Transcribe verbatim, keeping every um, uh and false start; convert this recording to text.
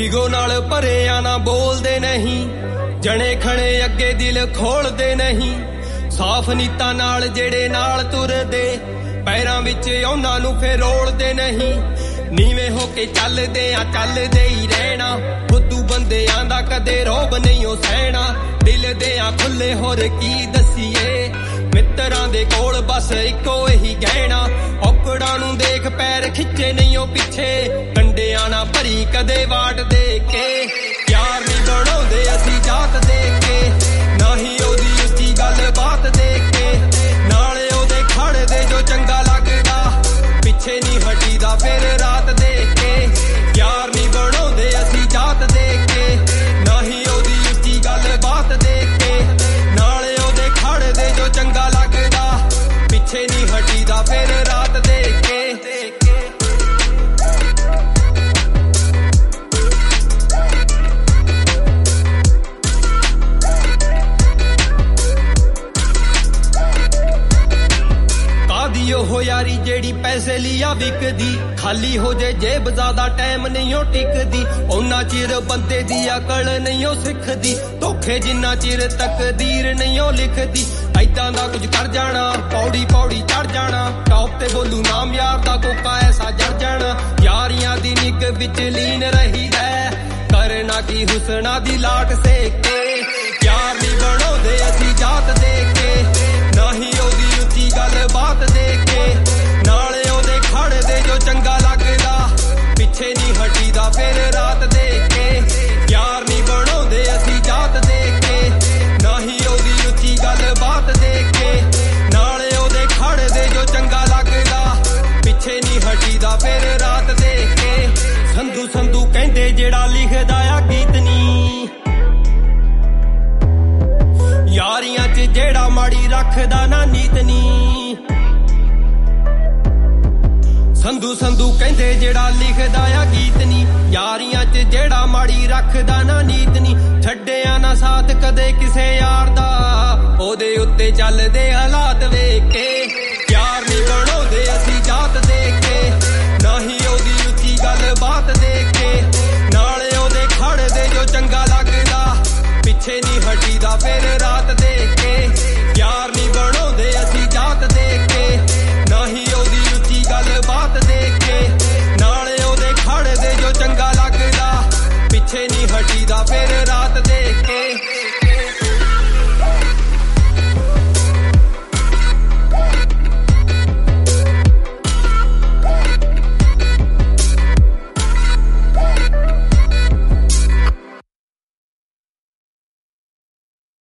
Ego ਨਾਲ ਭਰਿਆ ਨਾ ਬੋਲਦੇ ਨਹੀਂ, ਜਣੇ ਖਣੇ ਅੱਗੇ ਦਿਲ ਖੋਲਦੇ ਨਹੀਂ। ਸਾਫ਼ ਨੀਤਾਂ ਨਾਲ ਜਿਹੜੇ ਨਾਲ ਤੁਰਦੇ, ਪੈਰਾਂ ਵਿੱਚ ਉਹਨਾਂ ਨੂੰ ਫੇਰ ਰੋਲਦੇ ਨਹੀਂ। ਨੀਵੇਂ ਹੋ ਕੇ ਚੱਲਦੇ ਆ ਚੱਲਦੇ ਹੀ ਰਹਿਣਾ, ਫੁੱਦੂ ਬੰਦਿਆਂ ਦਾ ਕਦੇ ਰੋਬ ਨਹੀਂ ਉਹ ਸਹਿਣਾ। ਦਿਲ ਦੇ ਆ ਖੁੱਲੇ ਹੋਰ ਕੀ ਦਸੀਏ, ਮਿੱਤਰਾਂ ਦੇ ਕੋਲ ਬਸ ਇੱਕੋ ਇਹੀ ਗਹਿਣਾ। ਔਕੜਾਂ ਨੂੰ ਦੇਖ ਪੈਰ ਖਿੱਚੇ ਨਹੀਂ ਉਹ ਪਿੱਛੇ, ਕੰਡਿਆਂ ਨਾ ਭਰੀ ਕਦੇ ਵਾਟ ਦੇ ਕੇ। ਯਾਰ ਨਹੀਂ ਬਣਾਉਂਦੇ ਅਸੀਂ ਜਾਤ ਦੇਖ ਕੇ, ਨਾ ਹੀ ਉਹਦੀ ਉੱਚੀ ਗੱਲ ਬਾਤ ਦੇਖ ਕੇ। ਨਾਲੇ ਉਹਦੇ ਖੜਦੇ ਜੋ ਚੰਗਾ ਲੱਗਦਾ, ਪਿੱਛੇ ਨਹੀਂ ਹਟੀਦਾ ਫਿਰ ਰਾਤ ਦੇਖ ਕੇ। ਯਾਰ ਨਹੀਂ ਬਣਾਉਂਦੇ ਅਸੀਂ ਜਾਤ ਦੇਖ ਕੇ, ਨਾ ਹੀ ਉਹਦੀ ਉੱਚੀ ਗੱਲ ਬਾਤ ਦੇਖ ਕੇ। ਨਾਲੇ ਉਹਦੇ ਖੜਦੇ ਜੋ ਚੰਗਾ ਲੱਗਦਾ, ਪਿੱਛੇ ਨਹੀਂ ਹਟੀਦਾ ਫਿਰ ਰਾਤ ਦੇਖ ਕੇ। ਕਾਦੀ ਉਹ ਯਾਰੀ ਜਿਹੜੀ ਪੈਸੇ ਲਈ ਆ ਵਿਕਦੀ, ਖਾਲੀ ਹੋ ਜੇ ਜੇਬ ਜ਼ਿਆਦਾ ਟਾਈਮ ਨਹੀਂ ਉਹ ਟਿਕਦੀ। ਉਹਨਾਂ ਚਿਰ ਬੰਦੇ ਦੀ ਅਕਲ ਨਹੀਂ ਉਹ ਸਿੱਖਦੀ, ਧੋਖੇ ਜਿੰਨਾ ਚਿਰ ਤਕਦੀਰ ਨਹੀਂ ਉਹ ਲਿਖਦੀ। ਐਦਾਂ ਦਾ ਕੁਝ ਕਰ ਜਾਣਾ, ਪੌੜੀ ਪੌੜੀ ਚੜ ਜਾਣਾ, ਟੌਪ ਤੇ ਬੋਲੂ ਨਾਮ ਯਾਰ ਦਾ ਕੋਕਾ ਐਸਾ ਜੜ ਜਾਣਾ। ਯਾਰੀਆਂ ਦੀ ਨਿੱਕ ਵਿੱਚ ਲੀਨ ਰਹੀਦਾ, ਕਰਨਾ ਕੀ ਹੁਸਨਾ ਦੀ ਲਾਟ ਸੇਕ ਕੇ। ਯਾਰ ਨਹੀਂ ਬਣਾਉਂਦੇ ਅਸੀਂ ਜਾਤ ਦੇਖ ਕੇ, ਨਾ ਹੀ ਉਹਦੀ ਉੱਚੀ ਗੱਲ ਬਾਤ ਦੇਖ ਕੇ। ਨਾਲੇ ਉਹਦੇ ਖੜਦੇ ਜੋ ਚੰਗਾ ਲੱਗਦਾ, ਪਿੱਛੇ ਨਹੀਂ ਹਟੀਦਾ ਫਿਰ ਰਾਤ ਦੇਖ ਕੇ। ਯਾਰ ਨਹੀਂ ਬਣਾਉਂਦੇ ਅਸੀਂ ਜਾਤ ਦੇਖ ਕੇ, ਨਾ ਹੀ ਉਹਦੀ ਉੱਚੀ ਗੱਲ ਬਾਤ ਦੇਖ ਕੇ। ਨਾਲੇ ਉਹਦੇ ਖੜਦੇ ਜੋ ਚੰਗਾ ਲੱਗਦਾ, ਪਿੱਛੇ ਨਹੀਂ ਹਟੀਦਾ ਫਿਰ ਰਾਤ ਦੇਖ ਕੇ। ਸੰਧੂ ਸੰਧੂ ਕਹਿੰਦੇ ਜਿਹੜਾ ਲਿਖਦਾ ਆ ਗੀਤ ਨੀ, ਯਾਰੀਆਂ ਚ ਜਿਹੜਾ ਮਾੜੀ ਰੱਖਦਾ ਨਾ ਨੀਤ ਨੀ। ਸੰਧੂ ਸੰਧੂ ਕਹਿੰਦੇ ਜਿਹੜਾ ਲਿਖਦਾ ਆ ਗੀਤ ਨੀ, ਯਾਰੀਆਂ ਚ ਜਿਹੜਾ ਮਾੜੀ ਰੱਖਦਾ ਨਾ ਨੀਤ ਨੀ। ਛੱਡਿਆ ਨਾ ਸਾਥ ਕਦੇ ਕਿਸੇ ਯਾਰ ਦਾ, ਉਹਦੇ ਉੱਤੇ ਚੱਲਦੇ ਹਾਲਾਤ ਵੇਖ ਕੇ। ਯਾਰ ਨਹੀਂ ਬਣਾਉਂਦੇ ਅਸੀਂ ਜਾਤ ਦੇਖ ਕੇ, ਨਾ ਹੀ ਉਹਦੀ ਉੱਚੀ ਗੱਲ ਬਾਤ ਦੇਖ ਕੇ। ਨਾਲੇ ਉਹਦੇ ਖੜਦੇ ਜੋ ਚੰਗਾ ਲੱਗਦਾ, ਪਿੱਛੇ ਨਹੀਂ ਹਟੀਦਾ ਫਿਰ ਰਾਤ